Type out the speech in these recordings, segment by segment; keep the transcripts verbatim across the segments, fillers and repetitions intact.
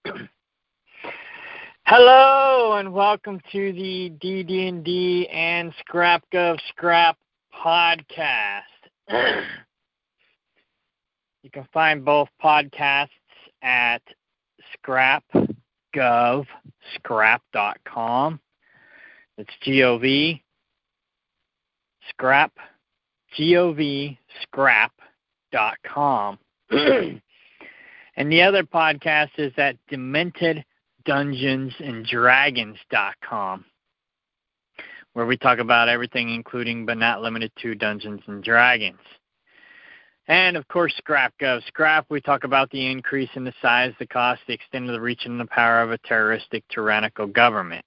Hello and welcome to the D D and D and Scrap Gov Scrap podcast. You can find both podcasts at scrap gov scrap dot com. It's G O V scrap G O V scrap dot com. And the other podcast is at Demented Dungeons and Dragons dot com, where we talk about everything, including but not limited to Dungeons and Dragons. And, of course, Scrap Gov Scrap, we talk about the increase in the size, the cost, the extent of the reach, and the power of a terroristic, tyrannical government.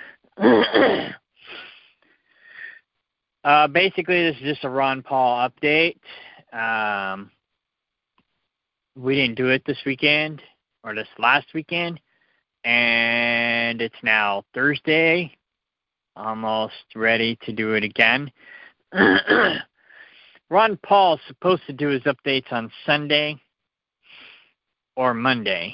uh, basically, this is just a Ron Paul update. Um, we didn't do it this weekend, or this last weekend. And it's now Thursday, almost ready to do it again. Ron Paul's supposed to do his updates on Sunday or Monday.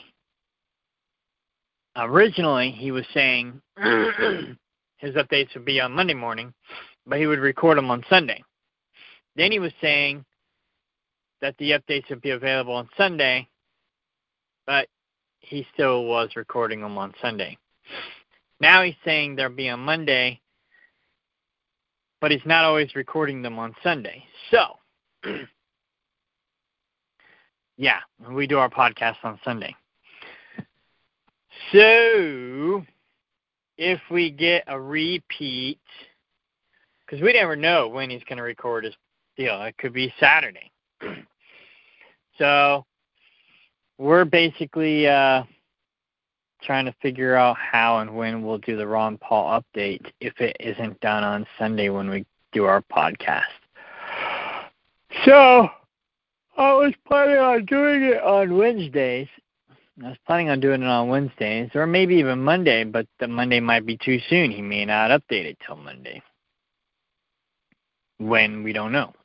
Originally, he was saying his updates would be on Monday morning, but he would record them on Sunday. Then he was saying that the updates would be available on Sunday, but he still was recording them on Sunday. Now he's saying they'll be on Monday, but he's not always recording them on Sunday. So, yeah, we do our podcast on Sunday. So, if we get a repeat, because we never know when he's going to record his deal. It could be Saturday. So, we're basically uh, trying to figure out how and when we'll do the Ron Paul update if it isn't done on Sunday when we do our podcast. So, I was planning on doing it on Wednesdays. I was planning on doing it on Wednesdays, or maybe even Monday, but the Monday might be too soon. He may not update it till Monday. When, we don't know.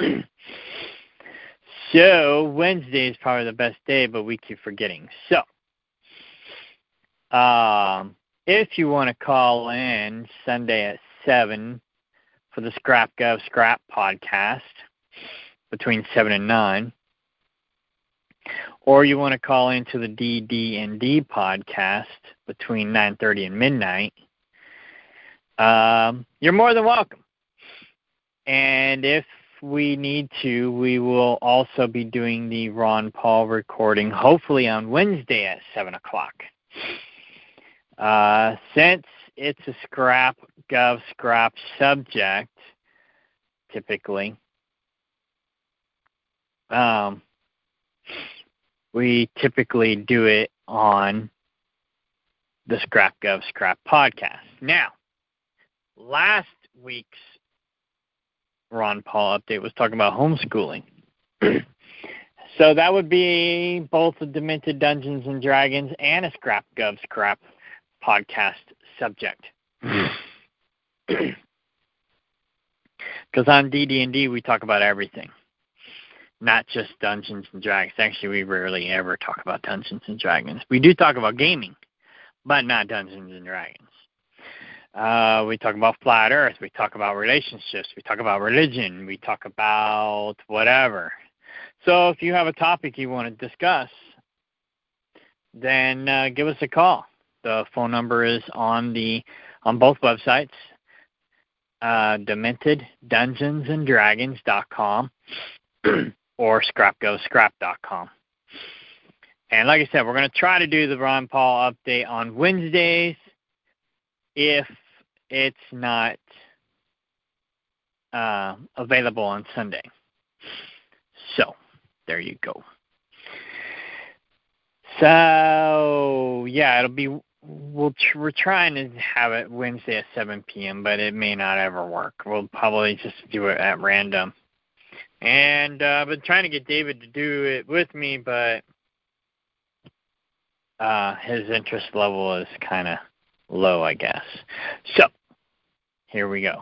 So, Wednesday is probably the best day, but we keep forgetting. So, um, if you want to call in Sunday at seven for the Scrap Gov Scrap podcast, between seven and nine, or you want to call into the D D and D podcast between nine thirty and midnight, um, you're more than welcome. And if we need to, we will also be doing the Ron Paul recording, hopefully on Wednesday at seven o'clock. Uh, since it's a Scrap Gov Scrap subject, typically, um, we typically do it on the Scrap Gov Scrap podcast. Now, last week's Ron Paul update was talking about homeschooling. So that would be both the Demented Dungeons and Dragons and a Scrap Gov Scrap podcast subject. Because on D D and D we talk about everything, not just Dungeons and Dragons. Actually, we rarely ever talk about Dungeons and Dragons. We do talk about gaming, but not Dungeons and Dragons. Uh, we talk about flat earth, we talk about relationships, we talk about religion, we talk about whatever. So if you have a topic you want to discuss, then uh, give us a call. The phone number is on the on both websites, uh, Demented Dungeons and Dragons dot com or Scrap Gov Scrap dot com. And like I said, we're going to try to do the Ron Paul update on Wednesdays if it's not uh, available on Sunday. So, there you go. So, yeah, it'll be, we'll tr- we're trying to have it Wednesday at seven p.m., but it may not ever work. We'll probably just do it at random. And uh, I've been trying to get David to do it with me, but uh, his interest level is kind of low, I guess. So, here we go.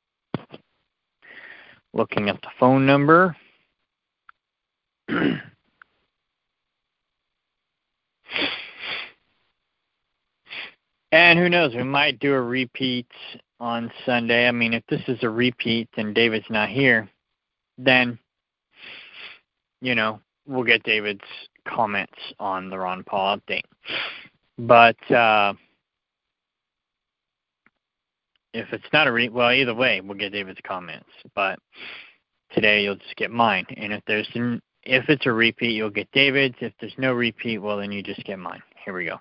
Looking up the phone number. And who knows, we might do a repeat on Sunday. I mean, if this is a repeat and David's not here, then, you know, we'll get David's comments on the Ron Paul update. But uh, if it's not a re- well, either way, we'll get David's comments. But today you'll just get mine. And if there's an, if it's a repeat, you'll get David's. If there's no repeat, well, then you just get mine. Here we go.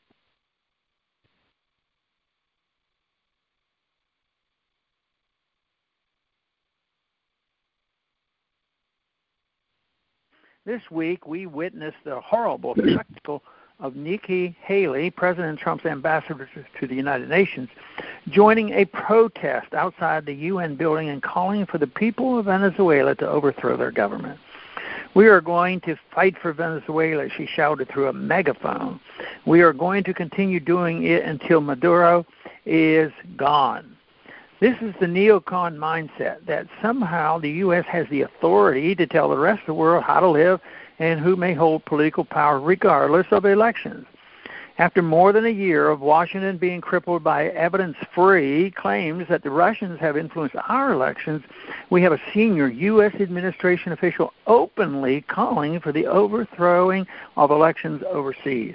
This week, we witnessed the horrible spectacle of Nikki Haley, President Trump's ambassador to the United Nations, joining a protest outside the U N building and calling for the people of Venezuela to overthrow their government. We are going to fight for Venezuela, she shouted through a megaphone. We are going to continue doing it until Maduro is gone. This is the neocon mindset that somehow the U S has the authority to tell the rest of the world how to live and who may hold political power regardless of elections. After more than a year of Washington being crippled by evidence-free claims that the Russians have influenced our elections, we have a senior U S administration official openly calling for the overthrowing of elections overseas.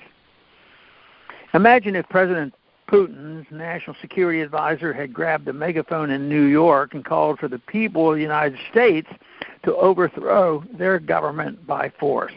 Imagine if President Putin's national security advisor had grabbed a megaphone in New York and called for the people of the United States to overthrow their government by force.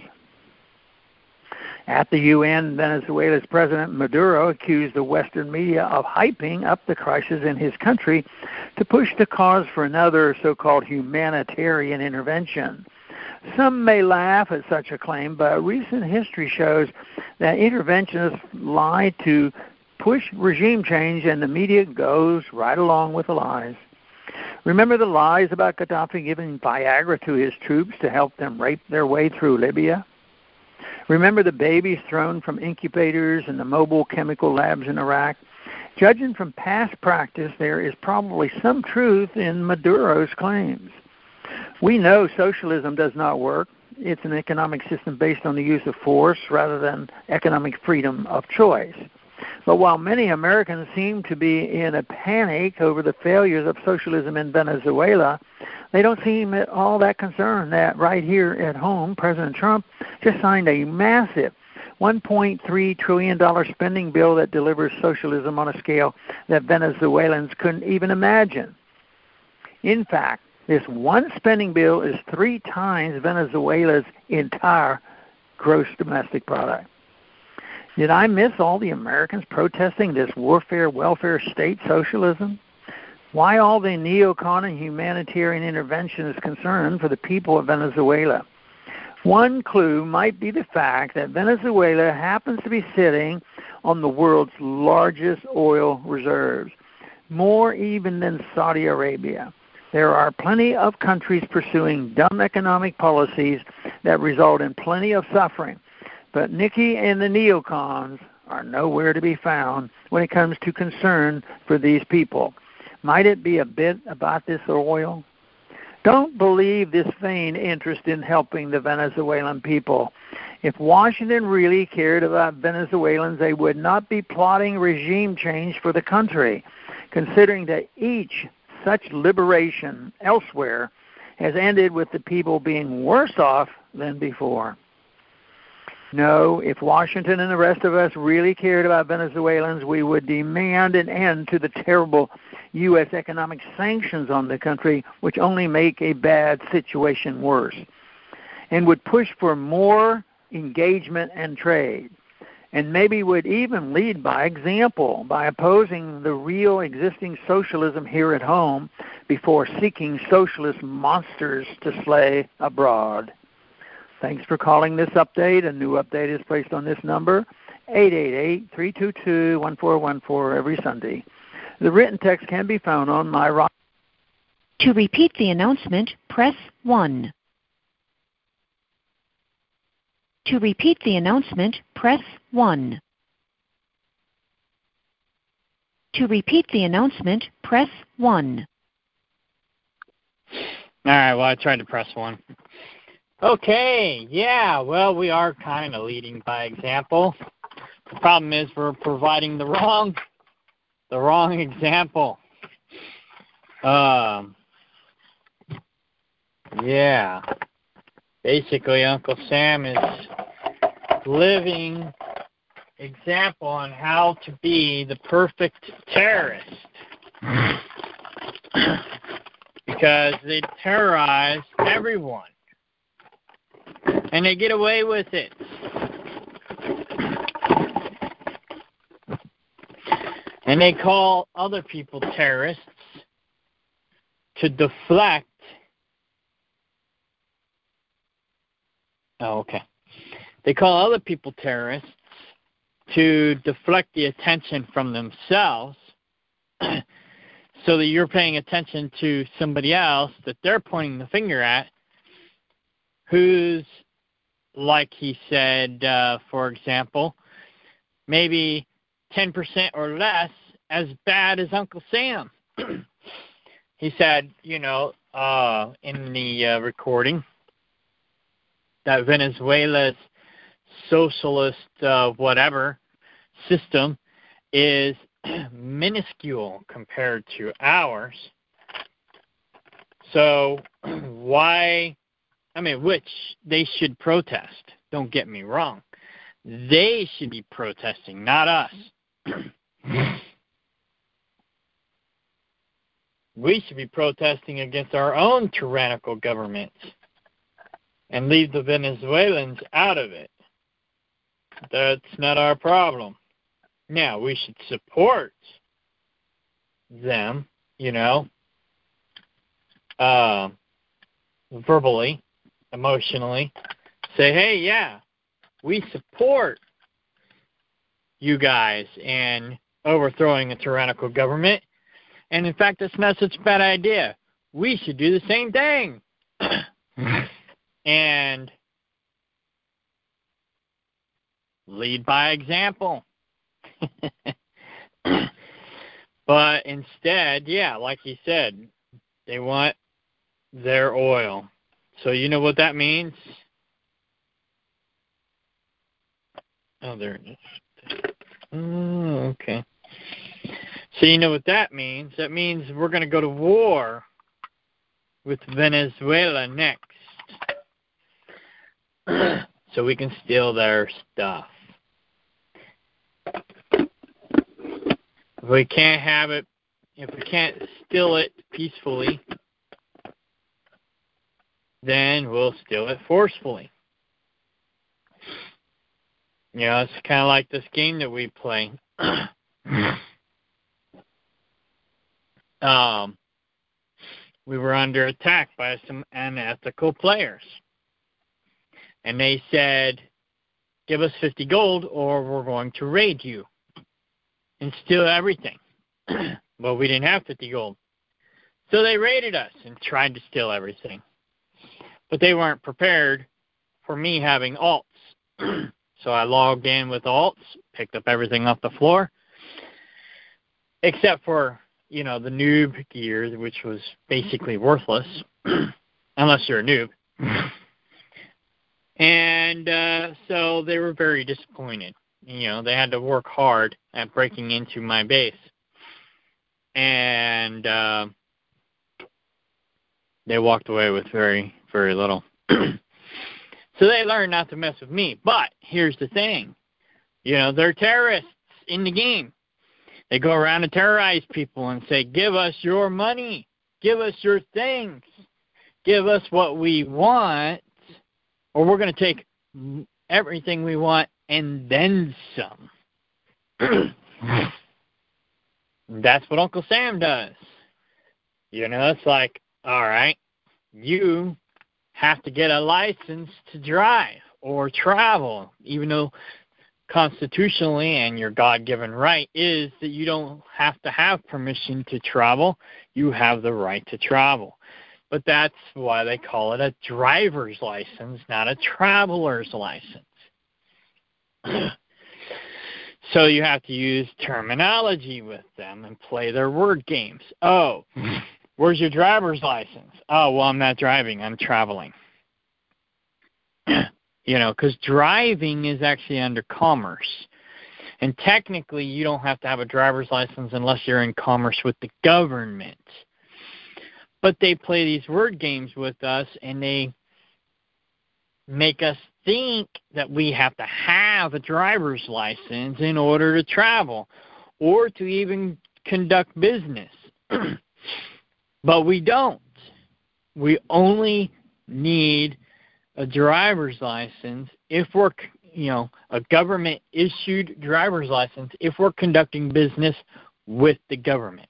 At the U N, Venezuela's President Maduro accused the Western media of hyping up the crisis in his country to push the cause for another so-called humanitarian intervention. Some may laugh at such a claim, but recent history shows that interventionists lie to push regime change, and the media goes right along with the lies. Remember the lies about Gaddafi giving Viagra to his troops to help them rape their way through Libya? Remember the babies thrown from incubators and the mobile chemical labs in Iraq? Judging from past practice, there is probably some truth in Maduro's claims. We know socialism does not work. It's an economic system based on the use of force rather than economic freedom of choice. But while many Americans seem to be in a panic over the failures of socialism in Venezuela, they don't seem at all that concerned that right here at home, President Trump just signed a massive one point three trillion dollars spending bill that delivers socialism on a scale that Venezuelans couldn't even imagine. In fact, this one spending bill is three times Venezuela's entire gross domestic product. Did I miss all the Americans protesting this warfare, welfare state socialism? Why all the neocon and humanitarian intervention is concerned for the people of Venezuela? One clue might be the fact that Venezuela happens to be sitting on the world's largest oil reserves, more even than Saudi Arabia. There are plenty of countries pursuing dumb economic policies that result in plenty of suffering. But Nikki and the neocons are nowhere to be found when it comes to concern for these people. Might it be a bit about this oil? Don't believe this vain interest in helping the Venezuelan people. If Washington really cared about Venezuelans, they would not be plotting regime change for the country, considering that each such liberation elsewhere has ended with the people being worse off than before. No, if Washington and the rest of us really cared about Venezuelans, we would demand an end to the terrible U S economic sanctions on the country, which only make a bad situation worse, and would push for more engagement and trade, and maybe would even lead by example by opposing the real existing socialism here at home before seeking socialist monsters to slay abroad. Thanks for calling this update. A new update is placed on this number, eight eight eight, three two two, one four one four, every Sunday. The written text can be found on my rock. To repeat the announcement, press one. To repeat the announcement, press one. To repeat the announcement, press one. All right, well, I tried to press one. Okay, yeah, well, we are kind of leading by example. The problem is we're providing the wrong the wrong example. Um, yeah. Basically, Uncle Sam is living example on how to be the perfect terrorist. Because they terrorize everyone. And they get away with it. And they call other people terrorists to deflect. Oh, okay. They call other people terrorists to deflect the attention from themselves so that you're paying attention to somebody else that they're pointing the finger at, who's, like he said, uh, for example, maybe ten percent or less as bad as Uncle Sam. He said, you know, uh, in the uh, recording, that Venezuela's socialist uh, whatever system is minuscule compared to ours. So why, I mean, which they should protest, don't get me wrong. They should be protesting, not us. We should be protesting against our own tyrannical government and leave the Venezuelans out of it. That's not our problem. Now, we should support them, you know, uh, verbally, emotionally. Say, hey, yeah, we support you guys in overthrowing a tyrannical government. And in fact, that's not such a bad idea. We should do the same thing. And lead by example. But instead, yeah, like he said, they want their oil. So you know what that means? Oh, there it is. Oh, okay. So you know what that means? That means we're going to go to war with Venezuela next. So we can steal their stuff. If we can't have it, if we can't steal it peacefully, then we'll steal it forcefully. You know, it's kind of like this game that we play. um, we were under attack by some unethical players. And they said, give us fifty gold or we're going to raid you and steal everything. Well, we didn't have fifty gold. So they raided us and tried to steal everything. But they weren't prepared for me having alts. So I logged in with alts, picked up everything off the floor, except for, you know, the noob gear, which was basically worthless, unless you're a noob. And uh, so they were very disappointed. You know, they had to work hard at breaking into my base. And uh, they walked away with very, very little. So they learned not to mess with me. But here's the thing. You know, they're terrorists in the game. They go around and terrorize people and say, give us your money. Give us your things. Give us what we want, or we're going to take everything we want and then some. That's what Uncle Sam does. You know, it's like, all right, you have to get a license to drive or travel, even though constitutionally and your God-given right is that you don't have to have permission to travel. You have the right to travel. But that's why they call it a driver's license, not a traveler's license. So you have to use terminology with them and play their word games. Oh, where's your driver's license? Oh, well, I'm not driving. I'm traveling. You know, because driving is actually under commerce. And technically, you don't have to have a driver's license unless you're in commerce with the government. But they play these word games with us, and they make us think that we have to have a driver's license in order to travel or to even conduct business. But we don't. We only need a driver's license if we're, you know, a government-issued driver's license if we're conducting business with the government.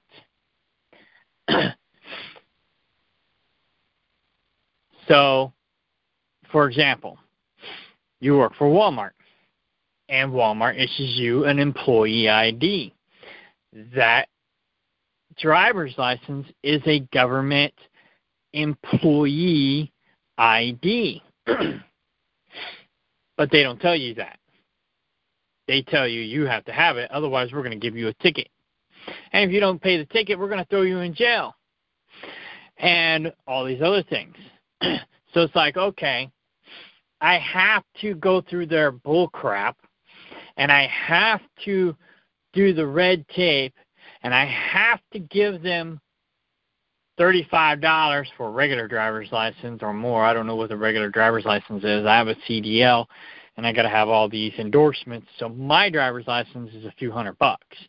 So, for example, you work for Walmart, and Walmart issues you an employee I D. That driver's license is a government employee I D. But they don't tell you that. They tell you you have to have it, otherwise we're going to give you a ticket. And if you don't pay the ticket, we're going to throw you in jail. And all these other things. So it's like, okay, I have to go through their bull crap, and I have to do the red tape, and I have to give them thirty-five dollars for a regular driver's license or more. I don't know what the regular driver's license is. I have a C D L, and I got to have all these endorsements. So my driver's license is a few hundred bucks.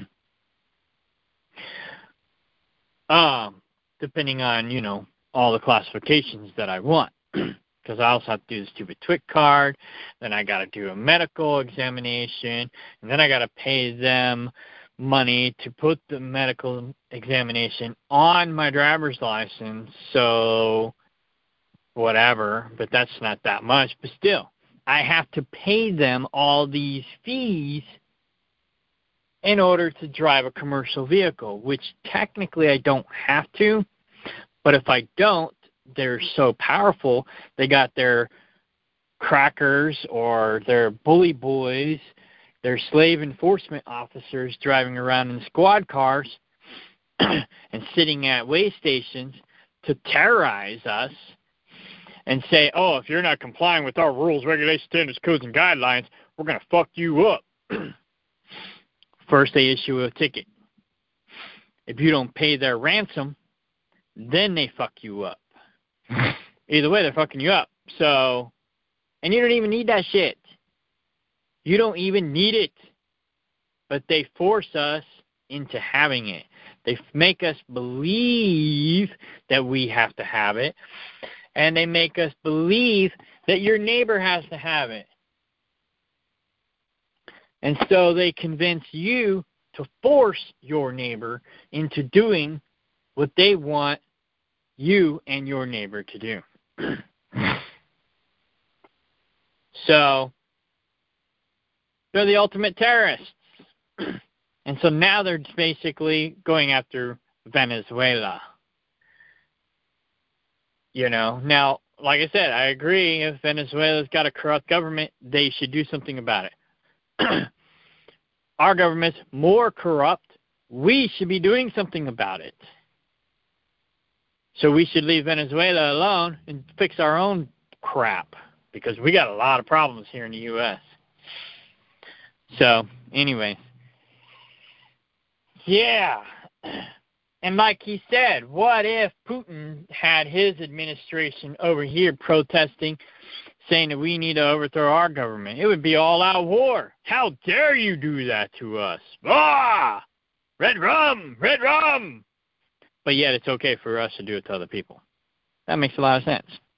um, depending on, you know, all the classifications that I want. Because I also have to do the stupid TWIC card. Then I got to do a medical examination. And then I got to pay them money to put the medical examination on my driver's license. So whatever. But that's not that much. But still, I have to pay them all these fees in order to drive a commercial vehicle, which technically I don't have to. But if I don't, they're so powerful. They got their crackers or their bully boys, their slave enforcement officers driving around in squad cars and sitting at way stations to terrorize us and say, oh, if you're not complying with our rules, regulations, standards, codes, and guidelines, we're going to fuck you up. First, they issue a ticket. If you don't pay their ransom, then they fuck you up. Either way, they're fucking you up. So, and you don't even need that shit. You don't even need it. But they force us into having it. They make us believe that we have to have it. And they make us believe that your neighbor has to have it. And so they convince you to force your neighbor into doing what they want you and your neighbor to do. So, they're the ultimate terrorists. And so now they're basically going after Venezuela. You know, now, like I said, I agree if Venezuela's got a corrupt government, they should do something about it. Our government's more corrupt. We should be doing something about it. So we should leave Venezuela alone and fix our own crap, because we got a lot of problems here in the U S So, anyway. Yeah. And like he said, what if Putin had his administration over here protesting, saying that we need to overthrow our government? It would be all-out war. How dare you do that to us? Ah! Red rum! Red rum! But yet it's okay for us to do it to other people. That makes a lot of sense.